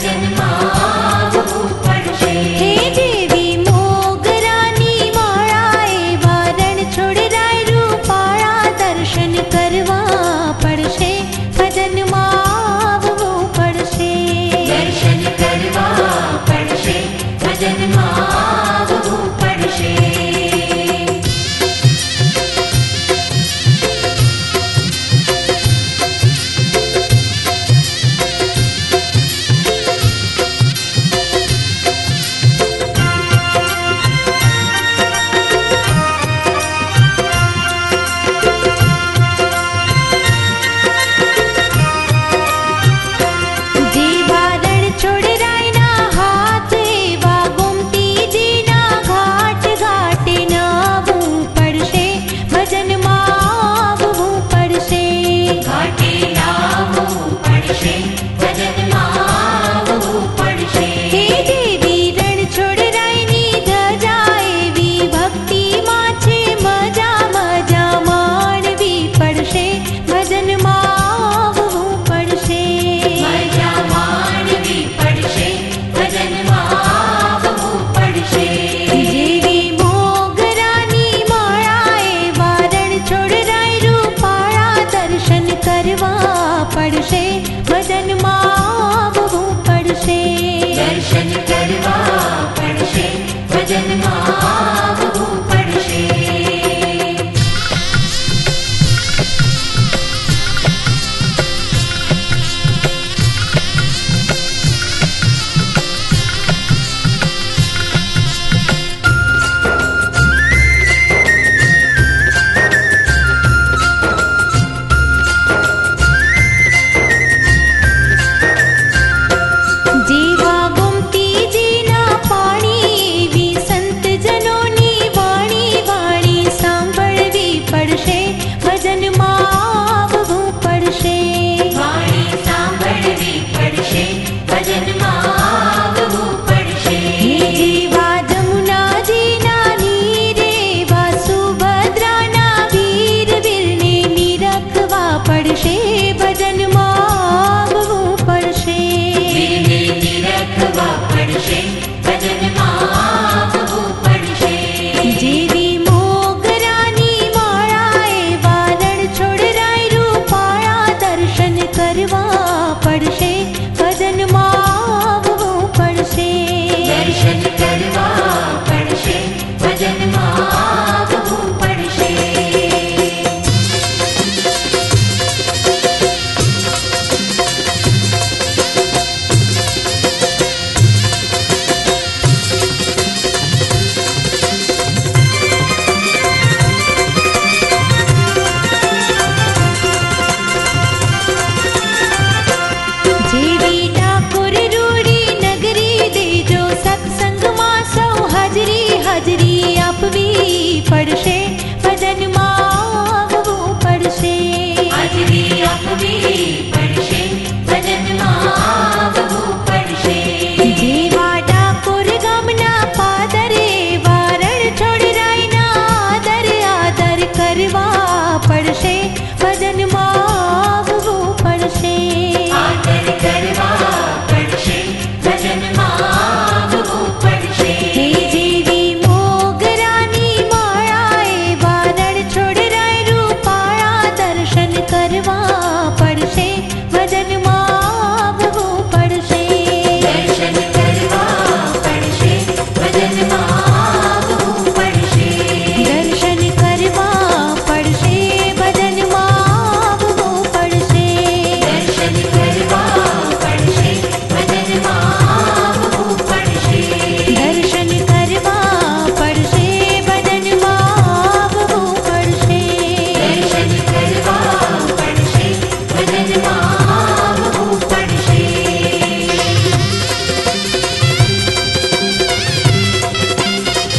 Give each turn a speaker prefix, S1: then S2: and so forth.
S1: ભજનમાં આવવું પડશે.
S2: હે દેવી મોગરાની માળાએ વારણ છોડરાય રૂપાળા દર્શન કરવા પડશે. ભજનમાં આવવું પડશે.
S1: દર્શન કરવા પડશે. ભજનમાં આવવું પડશે.
S2: જે વારણ છોડરાયના હાથ એવા ગોમતીજીના ઘાટ ઘાટે નાવવું પડશે. ભજનમાં આવવું પડશે.
S1: ઘાટે લાવવું પડશે. ભજનમાં આવવું પડશે.
S2: હે દેવી રણ છોડરાયની ધજા એવી ભક્તિમાં છે મજા મજા માણવી પડશે. ભજનમાં આવવું પડશે.
S1: મજા માણવી પડશે. ભજનમાં આવવું પડશે.
S2: જેવી મોગરાની માળાએ વારણ છોડરાય રૂપાળા દર્શન કરવા પડશે. ભજનમાં આવવું પડશે.
S1: દર્શન કરવા પડશે. ભજનમાં આવવું પડશે.
S2: જેવા ગોમતીજીના પાણી એવી સંતજનોની વાણી વાણી સાંભળવી પડશે. ભજનમાં આવવું પડશે.
S1: વાણી સાંભળવી પડશે. ભજનમાં આવવું પડશે.
S2: જેવા જમુનાજીના નીર એવા સુભદ્રાના વીર વીરને નિરખવા પડશે. ભજનમાં આવવું પડશે.
S1: વીરને નિરખવા પડશે.